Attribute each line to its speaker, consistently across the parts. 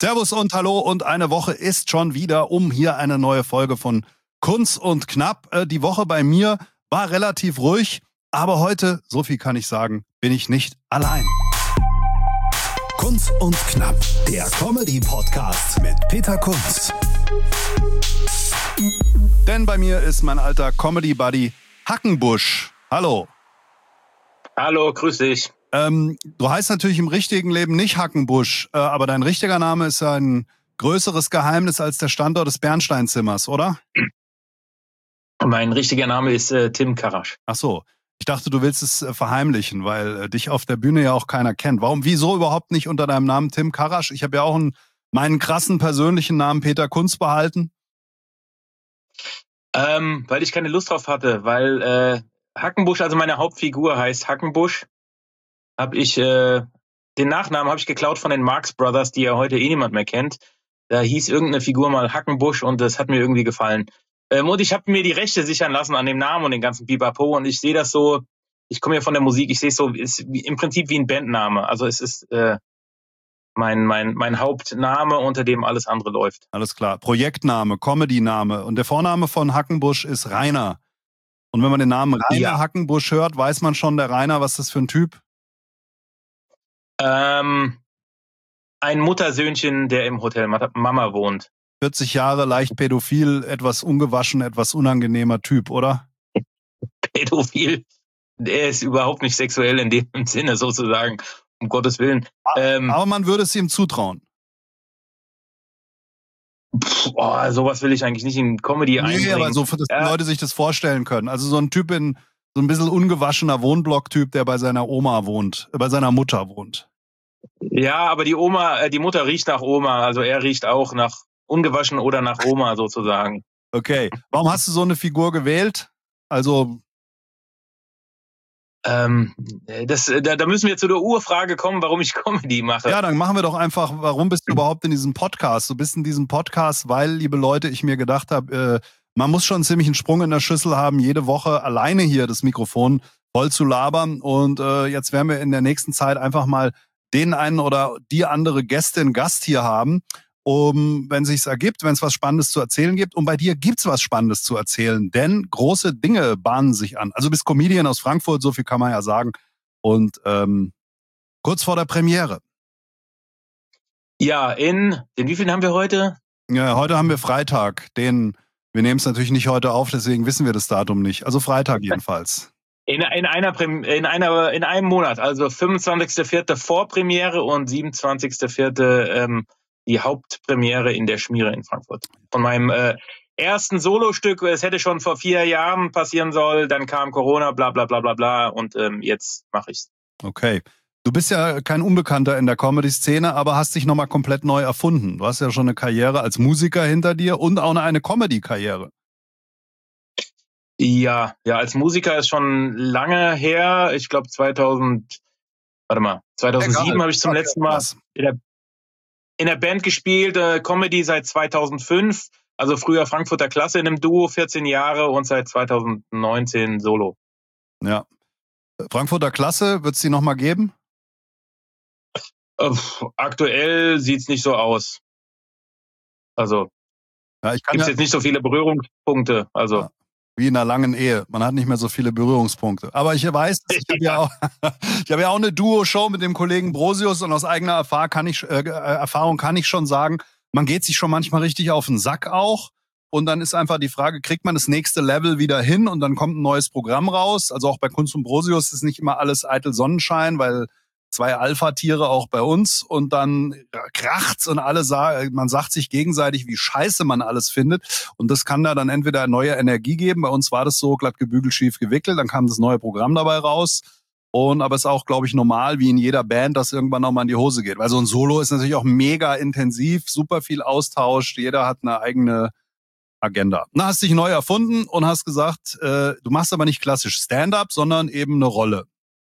Speaker 1: Servus und hallo und eine Woche ist schon wieder hier eine neue Folge von Kunst und Knapp. Die Woche bei mir war relativ ruhig, aber heute, so viel kann ich sagen, bin ich nicht allein.
Speaker 2: Kunst und Knapp, der Comedy-Podcast mit Peter Kunz.
Speaker 1: Denn bei mir ist mein alter Comedy-Buddy Hackenbusch. Hallo.
Speaker 3: Hallo, grüß dich.
Speaker 1: Du heißt natürlich im richtigen Leben nicht Hackenbusch, aber dein richtiger Name ist ein größeres Geheimnis als der Standort des Bernsteinzimmers, oder?
Speaker 3: Mein richtiger Name ist Tim Karasch.
Speaker 1: Ach so, ich dachte, du willst es verheimlichen, weil dich auf der Bühne ja auch keiner kennt. Wieso überhaupt nicht unter deinem Namen Tim Karasch? Ich habe ja auch meinen krassen persönlichen Namen Peter Kunz behalten.
Speaker 3: Weil ich keine Lust drauf hatte, weil Hackenbusch, also meine Hauptfigur heißt Hackenbusch. Den Nachnamen habe ich geklaut von den Marx Brothers, die ja heute niemand mehr kennt. Da hieß irgendeine Figur mal Hackenbusch und das hat mir irgendwie gefallen. Und ich habe mir die Rechte sichern lassen an dem Namen und den ganzen Pipapo und ich sehe das so, ich komme ja von der Musik, ich sehe es so, ist im Prinzip wie ein Bandname. Also es ist mein Hauptname, unter dem alles andere läuft.
Speaker 1: Alles klar. Projektname, Comedy-Name und der Vorname von Hackenbusch ist Rainer. Und wenn man den Namen Rainer Hackenbusch hört, weiß man schon, der Rainer, was ist das für ein Typ?
Speaker 3: Ein Muttersöhnchen, der im Hotel Mama wohnt.
Speaker 1: 40 Jahre, leicht pädophil, etwas ungewaschen, etwas unangenehmer Typ, oder?
Speaker 3: Pädophil? Der ist überhaupt nicht sexuell in dem Sinne sozusagen, um Gottes Willen.
Speaker 1: Aber man würde es ihm zutrauen.
Speaker 3: Sowas will ich eigentlich nicht in Comedy einbringen.
Speaker 1: Nee, aber so, dass die Leute sich das vorstellen können. Also so ein Typ so ein bisschen ungewaschener Wohnblock-Typ, der bei seiner Oma wohnt, bei seiner Mutter wohnt.
Speaker 3: Ja, aber die Mutter riecht nach Oma, also er riecht auch nach ungewaschen oder nach Oma sozusagen.
Speaker 1: Okay. Warum hast du so eine Figur gewählt? Also
Speaker 3: da müssen wir zu der Urfrage kommen, warum ich Comedy mache.
Speaker 1: Ja, dann machen wir doch einfach, warum bist du überhaupt in diesem Podcast? Du bist in diesem Podcast, weil, liebe Leute, ich mir gedacht habe, man muss schon ziemlich einen Sprung in der Schüssel haben, jede Woche alleine hier das Mikrofon voll zu labern. Und jetzt werden wir in der nächsten Zeit einfach mal den einen oder die andere Gästin, Gast hier haben, wenn es sich ergibt, wenn es was Spannendes zu erzählen gibt. Und bei dir gibt's was Spannendes zu erzählen, denn große Dinge bahnen sich an. Also du bist Comedian aus Frankfurt, so viel kann man ja sagen. Und kurz vor der Premiere.
Speaker 3: Ja, den wievielten haben wir heute?
Speaker 1: Ja, heute haben wir Freitag. Wir nehmen es natürlich nicht heute auf, deswegen wissen wir das Datum nicht. Also Freitag jedenfalls.
Speaker 3: In einem Monat, also 25.04. Vorpremiere und 27.04. Die Hauptpremiere in der Schmiere in Frankfurt. Von meinem ersten Solostück, es hätte schon vor 4 Jahren passieren sollen, dann kam Corona, bla bla bla bla bla und jetzt mache ich's.
Speaker 1: Okay. Du bist ja kein Unbekannter in der Comedy-Szene, aber hast dich nochmal komplett neu erfunden. Du hast ja schon eine Karriere als Musiker hinter dir und auch eine Comedy-Karriere.
Speaker 3: Ja, als Musiker ist schon lange her. Ich glaube 2007 habe ich zum letzten Mal in der Band gespielt. Comedy seit 2005. Also früher Frankfurter Klasse in einem Duo, 14 Jahre und seit 2019 Solo.
Speaker 1: Ja. Frankfurter Klasse, wird es die nochmal geben?
Speaker 3: Aktuell sieht's nicht so aus. Also gibt's jetzt nicht so viele Berührungspunkte. Also
Speaker 1: ja. Wie in einer langen Ehe. Man hat nicht mehr so viele Berührungspunkte. Aber ich weiß, ich habe ja auch eine Duo-Show mit dem Kollegen Brosius und aus eigener Erfahrung kann ich schon sagen, man geht sich schon manchmal richtig auf den Sack auch. Und dann ist einfach die Frage, kriegt man das nächste Level wieder hin und dann kommt ein neues Programm raus. Also auch bei Kunst und Brosius ist nicht immer alles eitel Sonnenschein, weil 2 Alpha-Tiere auch bei uns und dann kracht's und man sagt sich gegenseitig, wie scheiße man alles findet und das kann da dann entweder neue Energie geben, bei uns war das so glatt gebügelt, schief gewickelt, dann kam das neue Programm dabei raus aber es ist auch, glaube ich, normal, wie in jeder Band, dass irgendwann nochmal in die Hose geht, weil so ein Solo ist natürlich auch mega intensiv, super viel Austausch, jeder hat eine eigene Agenda. Na, hast dich neu erfunden und hast gesagt, du machst aber nicht klassisch Stand-up, sondern eben eine Rolle.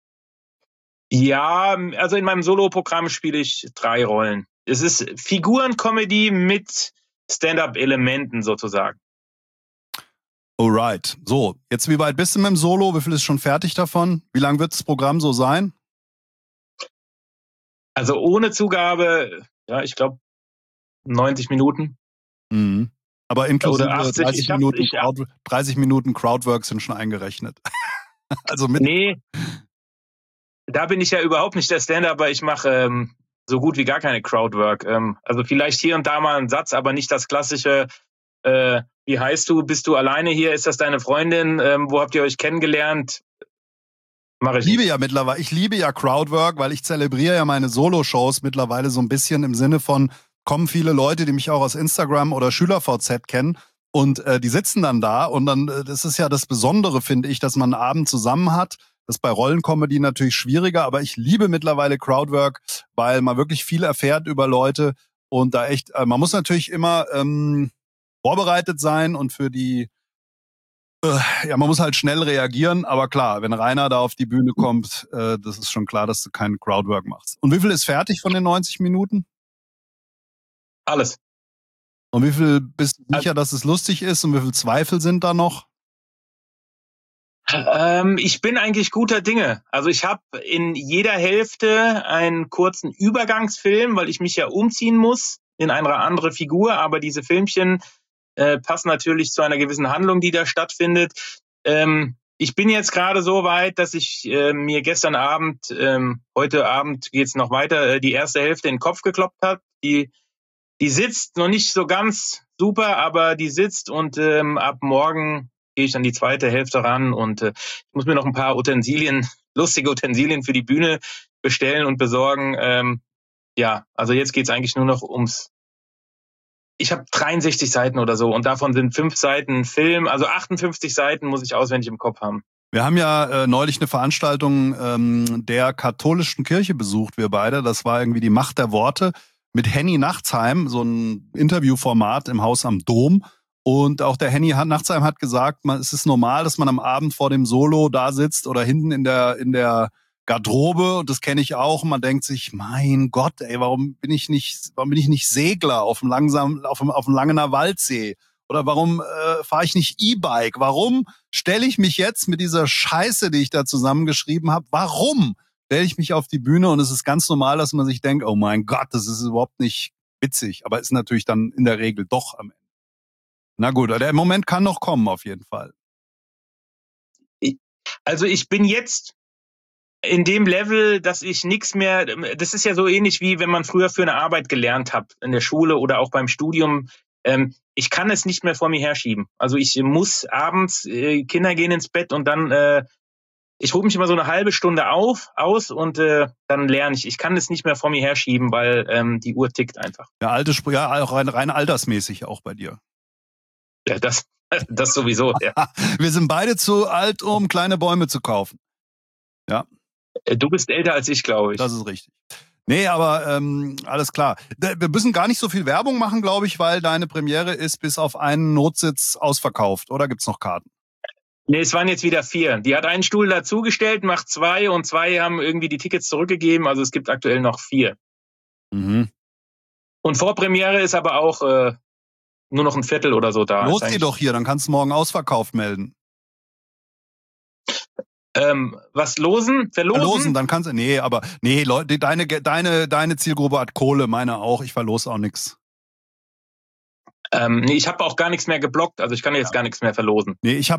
Speaker 3: Ja, also in meinem Solo-Programm spiele ich 3 Rollen. Es ist Figuren-Comedy mit Stand-up-Elementen sozusagen.
Speaker 1: Alright. So, jetzt wie weit bist du mit dem Solo? Wie viel ist schon fertig davon? Wie lang wird das Programm so sein?
Speaker 3: Also ohne Zugabe, ja, ich glaube 90 Minuten.
Speaker 1: Mhm. Aber inklusive
Speaker 3: Oder 80.
Speaker 1: 30 Minuten Crowdwork sind schon eingerechnet. Also mit.
Speaker 3: Nee, da bin ich ja überhaupt nicht der Stand-up, aber ich mache so gut wie gar keine Crowdwork. Also vielleicht hier und da mal einen Satz, aber nicht das klassische, wie heißt du, bist du alleine hier, ist das deine Freundin, wo habt ihr euch kennengelernt? Mache ich nicht.
Speaker 1: Ich liebe ja Crowdwork, weil ich zelebriere ja meine Solo-Shows mittlerweile so ein bisschen im Sinne von, kommen viele Leute, die mich auch aus Instagram oder SchülerVZ kennen und die sitzen dann da und dann, das ist ja das Besondere, finde ich, dass man einen Abend zusammen hat. Das ist bei Rollencomedy natürlich schwieriger, aber ich liebe mittlerweile Crowdwork, weil man wirklich viel erfährt über Leute und da echt, man muss natürlich immer vorbereitet sein und für die ja, man muss halt schnell reagieren, aber klar, wenn Rainer da auf die Bühne kommt, das ist schon klar, dass du keinen Crowdwork machst. Und wie viel ist fertig von den 90 Minuten?
Speaker 3: Alles.
Speaker 1: Und wie viel bist du sicher, dass es lustig ist und wie viel Zweifel sind da noch?
Speaker 3: Ich bin eigentlich guter Dinge. Also ich habe in jeder Hälfte einen kurzen Übergangsfilm, weil ich mich ja umziehen muss in eine andere Figur, aber diese Filmchen passen natürlich zu einer gewissen Handlung, die da stattfindet. Ich bin jetzt gerade so weit, dass ich mir gestern Abend, heute Abend geht's noch weiter, die erste Hälfte in den Kopf gekloppt habe. Die sitzt noch nicht so ganz super, aber die sitzt und ab morgen gehe ich an die zweite Hälfte ran und ich muss mir noch ein paar lustige Utensilien für die Bühne bestellen und besorgen. Ja, also jetzt geht's eigentlich nur noch ums. Ich habe 63 Seiten oder so und davon sind 5 Seiten Film, also 58 Seiten muss ich auswendig im Kopf haben.
Speaker 1: Wir haben ja neulich eine Veranstaltung der katholischen Kirche besucht, wir beide. Das war irgendwie die Macht der Worte mit Henny Nachtsheim, so ein Interviewformat im Haus am Dom. Und auch der Henny Nachtsheim hat gesagt, es ist normal, dass man am Abend vor dem Solo da sitzt oder hinten in der Garderobe. Und das kenne ich auch. Und man denkt sich, mein Gott, ey, warum bin ich nicht Segler auf dem Langener Waldsee? Oder warum fahre ich nicht E-Bike? Warum stelle ich mich jetzt mit dieser Scheiße, die ich da zusammengeschrieben habe, warum stelle ich mich auf die Bühne? Und es ist ganz normal, dass man sich denkt, oh mein Gott, das ist überhaupt nicht witzig. Aber ist natürlich dann in der Regel doch am Ende. Na gut, der Moment kann noch kommen auf jeden Fall.
Speaker 3: Also ich bin jetzt in dem Level, dass ich nichts mehr, das ist ja so ähnlich wie wenn man früher für eine Arbeit gelernt hat, in der Schule oder auch beim Studium. Ich kann es nicht mehr vor mir herschieben. Also ich muss abends, Kinder gehen ins Bett und dann, ich rufe mich immer so eine halbe Stunde aus und dann lerne ich. Ich kann es nicht mehr vor mir herschieben, weil die Uhr tickt einfach.
Speaker 1: Ja, auch rein altersmäßig auch bei dir.
Speaker 3: Ja, das sowieso, ja.
Speaker 1: Wir sind beide zu alt, um kleine Bäume zu kaufen. Ja.
Speaker 3: Du bist älter als ich, glaube ich.
Speaker 1: Das ist richtig. Nee, aber alles klar. Wir müssen gar nicht so viel Werbung machen, glaube ich, weil deine Premiere ist bis auf einen Notsitz ausverkauft. Oder gibt's noch Karten?
Speaker 3: Nee, es waren jetzt wieder 4. Die hat einen Stuhl dazugestellt, macht 2 und 2 haben irgendwie die Tickets zurückgegeben. Also es gibt aktuell noch 4.
Speaker 1: Mhm.
Speaker 3: Und Vorpremiere ist aber auch nur noch ein Viertel oder so da.
Speaker 1: Los geh doch hier, dann kannst du morgen ausverkauft melden.
Speaker 3: Was losen? Verlosen?
Speaker 1: Dann kannst du. Nee, Leute, deine Zielgruppe hat Kohle, meine auch. Ich verlose auch nichts.
Speaker 3: Nee, ich habe auch gar nichts mehr geblockt, also ich kann jetzt gar nichts mehr verlosen.
Speaker 1: Nee, ich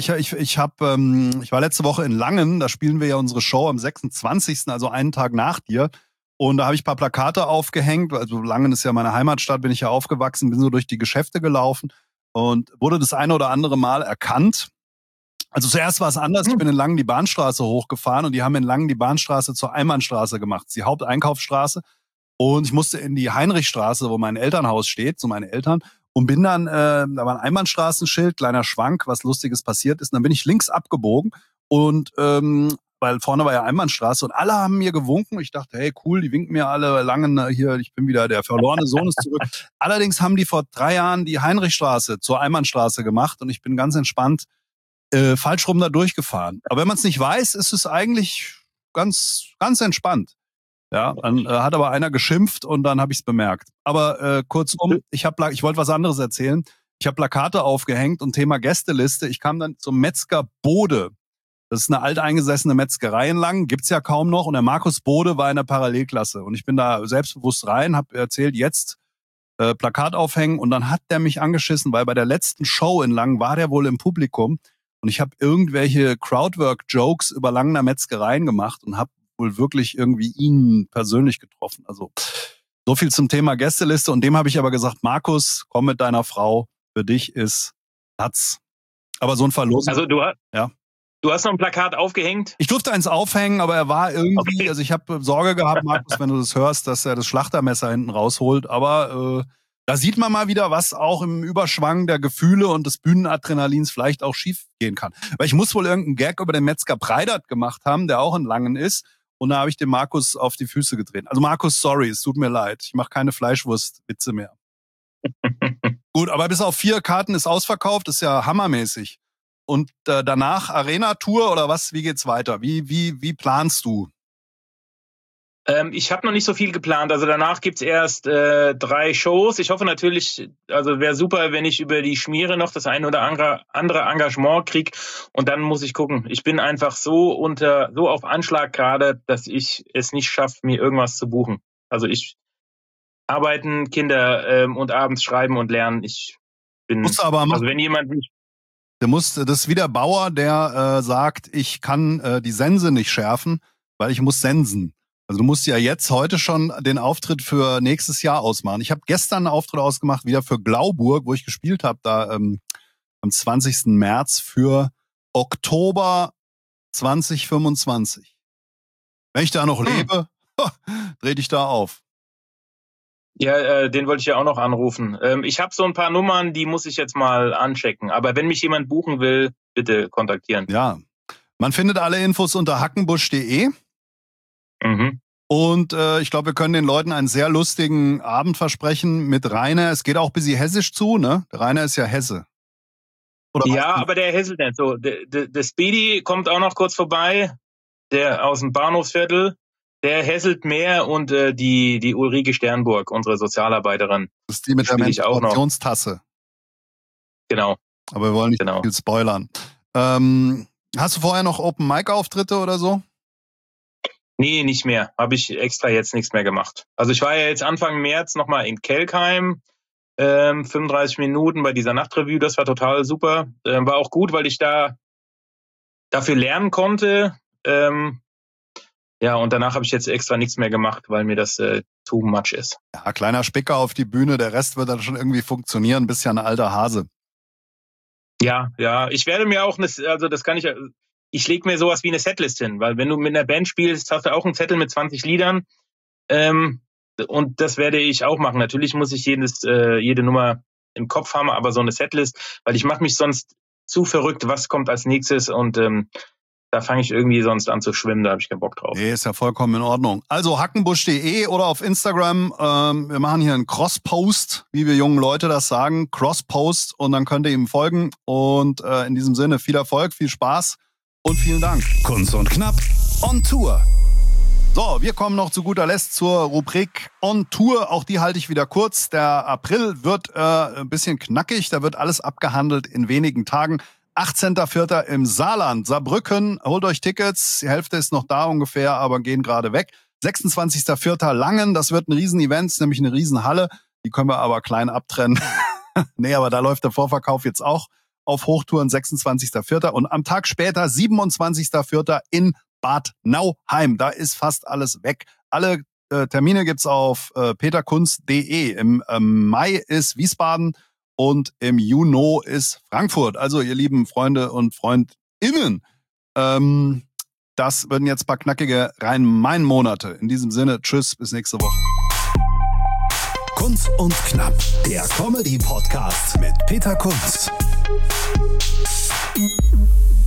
Speaker 1: war letzte Woche in Langen, da spielen wir ja unsere Show am 26., also einen Tag nach dir. Und da habe ich ein paar Plakate aufgehängt. Also Langen ist ja meine Heimatstadt, bin ich ja aufgewachsen, bin so durch die Geschäfte gelaufen und wurde das eine oder andere Mal erkannt. Also zuerst war es anders. Ich bin in Langen die Bahnstraße hochgefahren und die haben in Langen die Bahnstraße zur Einbahnstraße gemacht, die Haupteinkaufsstraße. Und ich musste in die Heinrichstraße, wo mein Elternhaus steht, so meine Eltern, und bin dann, da war ein Einbahnstraßenschild, kleiner Schwank, was Lustiges passiert ist. Und dann bin ich links abgebogen und weil vorne war ja Einbahnstraße und alle haben mir gewunken. Ich dachte, hey, cool, die winken mir alle Langen hier, ich bin wieder, der verlorene Sohn ist zurück. Allerdings haben die vor 3 Jahren die Heinrichstraße zur Einbahnstraße gemacht und ich bin ganz entspannt falsch rum da durchgefahren. Aber wenn man es nicht weiß, ist es eigentlich ganz, ganz entspannt. Ja, dann hat aber einer geschimpft und dann habe ich es bemerkt. Aber kurzum, ich wollte was anderes erzählen. Ich habe Plakate aufgehängt und Thema Gästeliste. Ich kam dann zum Metzger Bode. Das ist eine alteingesessene Metzgerei in Langen, gibt's ja kaum noch. Und der Markus Bode war in der Parallelklasse. Und ich bin da selbstbewusst rein, habe erzählt, jetzt Plakat aufhängen und dann hat der mich angeschissen, weil bei der letzten Show in Langen war der wohl im Publikum und ich habe irgendwelche Crowdwork-Jokes über Langener Metzgereien gemacht und habe wohl wirklich irgendwie ihn persönlich getroffen. Also so viel zum Thema Gästeliste und dem habe ich aber gesagt, Markus, komm mit deiner Frau, für dich ist Platz. Aber so ein Verlosen.
Speaker 3: Also du hast noch ein Plakat aufgehängt?
Speaker 1: Ich durfte eins aufhängen, aber er war irgendwie,
Speaker 3: okay.
Speaker 1: Also ich habe Sorge gehabt, Markus, wenn du das hörst, dass er das Schlachtermesser hinten rausholt, aber da sieht man mal wieder, was auch im Überschwang der Gefühle und des Bühnenadrenalins vielleicht auch schief gehen kann. Weil ich muss wohl irgendeinen Gag über den Metzger Breidert gemacht haben, der auch in Langen ist. Und da habe ich dem Markus auf die Füße getreten. Also Markus, sorry, es tut mir leid. Ich mache keine Fleischwurstwitze mehr. Gut, aber bis auf 4 Karten ist ausverkauft, ist ja hammermäßig. Und danach Arena-Tour oder was? Wie geht's weiter? Wie planst du?
Speaker 3: Ich habe noch nicht so viel geplant. Also danach gibt's erst 3 Shows. Ich hoffe natürlich, also wäre super, wenn ich über die Schmiere noch das eine oder andere Engagement krieg. Und dann muss ich gucken. Ich bin einfach so auf Anschlag gerade, dass ich es nicht schaffe, mir irgendwas zu buchen. Also ich arbeiten, Kinder und abends schreiben und lernen. Ich bin.
Speaker 1: Musst du aber machen.
Speaker 3: Also wenn jemand mich.
Speaker 1: Das ist wie der Bauer, der sagt, ich kann die Sense nicht schärfen, weil ich muss sensen. Also du musst ja jetzt heute schon den Auftritt für nächstes Jahr ausmachen. Ich habe gestern einen Auftritt ausgemacht, wieder für Glauburg, wo ich gespielt habe, da am 20. März für Oktober 2025. Wenn ich da noch lebe, dreh dich da auf.
Speaker 3: Ja, den wollte ich ja auch noch anrufen. Ich habe so ein paar Nummern, die muss ich jetzt mal anchecken. Aber wenn mich jemand buchen will, bitte kontaktieren.
Speaker 1: Ja, man findet alle Infos unter hackenbusch.de.
Speaker 3: Mhm.
Speaker 1: Und ich glaube, wir können den Leuten einen sehr lustigen Abend versprechen mit Rainer. Es geht auch ein bisschen hessisch zu, ne? Der Rainer ist ja Hesse.
Speaker 3: Oder ja, aber der hässelt nicht so. Der Speedy kommt auch noch kurz vorbei, der aus dem Bahnhofsviertel. Der hässelt mehr und die Ulrike Sternburg, unsere Sozialarbeiterin.
Speaker 1: Das ist die mit der Menstruationstasse.
Speaker 3: Genau.
Speaker 1: Aber wir wollen nicht viel spoilern. Hast du vorher noch Open-Mic-Auftritte oder so?
Speaker 3: Nee, nicht mehr. Habe ich extra jetzt nichts mehr gemacht. Also ich war ja jetzt Anfang März nochmal in Kelkheim, 35 Minuten bei dieser Nachtrevue, das war total super. War auch gut, weil ich da dafür lernen konnte. Ja, und danach habe ich jetzt extra nichts mehr gemacht, weil mir das too much ist.
Speaker 1: Ja, kleiner Spicker auf die Bühne, der Rest wird dann schon irgendwie funktionieren, bist ja ein alter Hase.
Speaker 3: Ja, ich werde mir auch, ich lege mir sowas wie eine Setlist hin, weil wenn du mit einer Band spielst, hast du auch einen Zettel mit 20 Liedern und das werde ich auch machen. Natürlich muss ich jede Nummer im Kopf haben, aber so eine Setlist, weil ich mache mich sonst zu verrückt, was kommt als nächstes und da fange ich irgendwie sonst an zu schwimmen, da habe ich keinen Bock drauf.
Speaker 1: Nee, ist ja vollkommen in Ordnung. Also hackenbusch.de oder auf Instagram. Wir machen hier einen Cross-Post, wie wir jungen Leute das sagen. Cross-Post und dann könnt ihr ihm folgen. Und in diesem Sinne viel Erfolg, viel Spaß und vielen Dank.
Speaker 2: Kunst und Knapp on Tour.
Speaker 1: So, wir kommen noch zu guter Letzt zur Rubrik On Tour. Auch die halte ich wieder kurz. Der April wird ein bisschen knackig. Da wird alles abgehandelt in wenigen Tagen. 18.04. im Saarland, Saarbrücken, holt euch Tickets, die Hälfte ist noch da ungefähr, aber gehen gerade weg. 26.04. Langen, das wird ein Riesenevent, nämlich eine Riesenhalle, die können wir aber klein abtrennen. Nee, aber da läuft der Vorverkauf jetzt auch auf Hochtouren, 26.04. Und am Tag später, 27.04. in Bad Nauheim, da ist fast alles weg. Alle Termine gibt's auf peterkunst.de. Im Mai ist Wiesbaden. Und im Juni ist Frankfurt. Also ihr lieben Freunde und FreundInnen, das werden jetzt ein paar knackige Rhein-Main-Monate. In diesem Sinne, tschüss, bis nächste Woche.
Speaker 2: Kunst und Knapp, der Comedy-Podcast mit Peter Kunz.